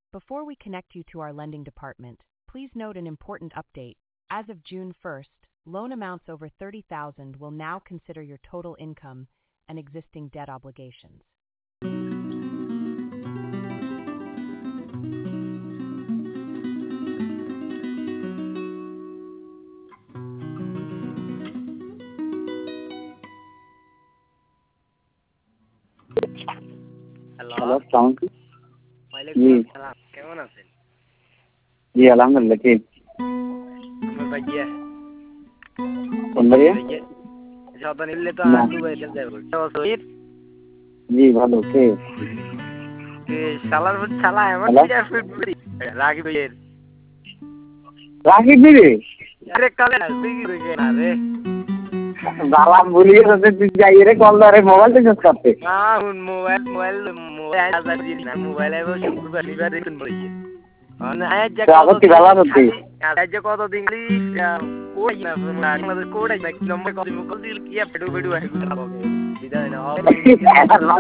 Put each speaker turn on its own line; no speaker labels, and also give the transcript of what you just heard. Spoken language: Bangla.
Before we connect you to our lending department, please note an important update. As of June 1st, loan amounts over $30,000 will now consider your total income and existing debt obligations.
Hello,
hello, আসসালামু আলাইকুম।
ওয়ালাইকুম
জি
আসসালাম। কেমন আছেন?
জি আলহামদুলিল্লাহ। কে
আমার ভাইয়া
কোন ভাইয়া?
ভাইয়া যত নিলে তো
না,
আর দুবাই চলে যাবো। শহীদ
জি ভালো। কে
শালার শালা এমন
হ্যালো,
কি আর ফিট রাগি ভাইয়ের
রাকিব দিদি
আরে কালে তুই কি রে না রে
বালাম ভুলিয়ে যাচ্ছে। তুই যাই রে কল ধরে মোবাইল রিচার্জ করতে।
না হুন মোবাইল আজার দিন না মোবাইল আইবো শুক্রবার শনিবার দেখুন বইয়ে মানে আজ যে
আগত কি ভালো আছি?
আজ যে কত দিন কোড না আমাদের কোড আই নম্বর কত মুকল দিল কি পেডু পেডু আই বিদায় না